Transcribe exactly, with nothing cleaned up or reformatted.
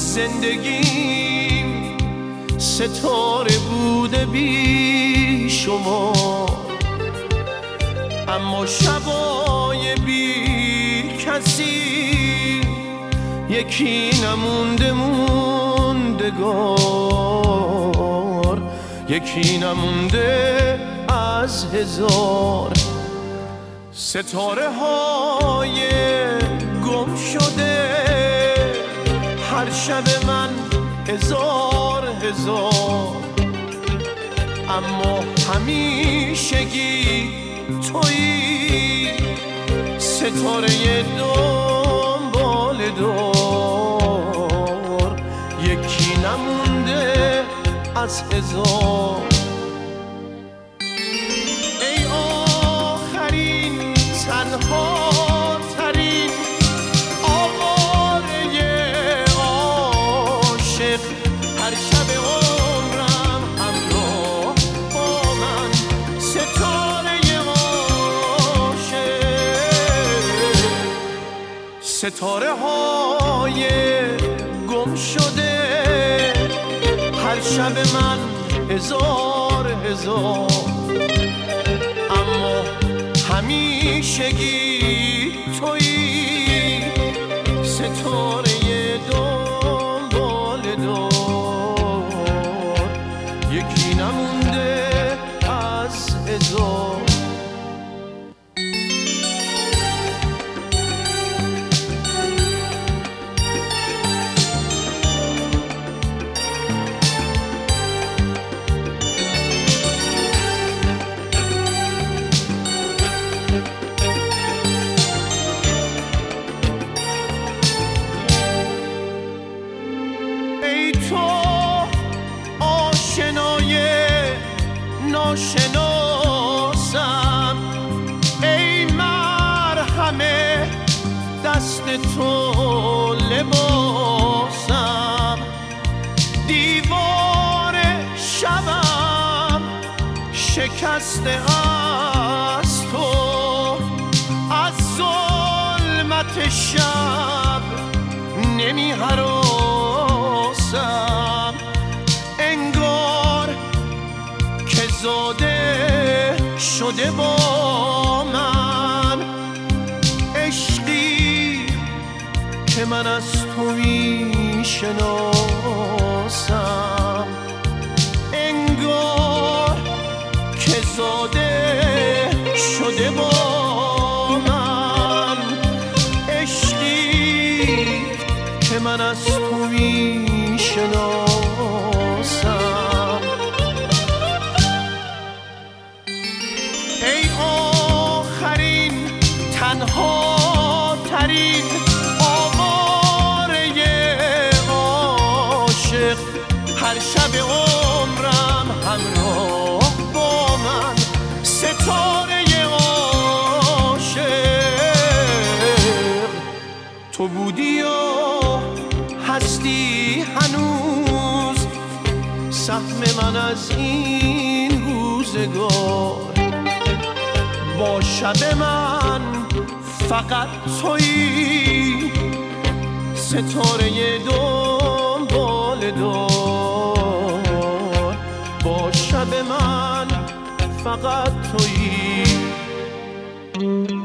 زندگیم ستاره بوده بی شمار، اما شبای بی کسی یکی نمونده موندگار، یکی نمونده از هزار. ستاره های گم شده هر شب من هزار هزار، اما همیشگی تویی ستاره دنبال دار، یکی نمونده از هزار. ای آخرین تنها ترین آواره عاشق، هر شب عمرم همراه با من ستاره عاشق. ستاره های گم شده هر شب من هزار هزار، اما همیشگی تویی ستاره دنبال دار، یکی نمونده از هزار. ناشناسم ای مرهمه دست تو لباسم، دیوار شبم شکسته از تو، از ظلمت شب نمی هراسم، انگار که زاده شده با من عشقی که من از تو می شناسم، انگار که زاده شده با من عشقی که من از تو می شناسم. ای آخرین تنها ترین آواره عاشق، هر شب عمرم همراه با من ستاره عاشق. تو بودی و هستی هنوز سهم من از این روزگار، با شب من فقط تویی ستاره دنبال دار، با شب من فقط تویی.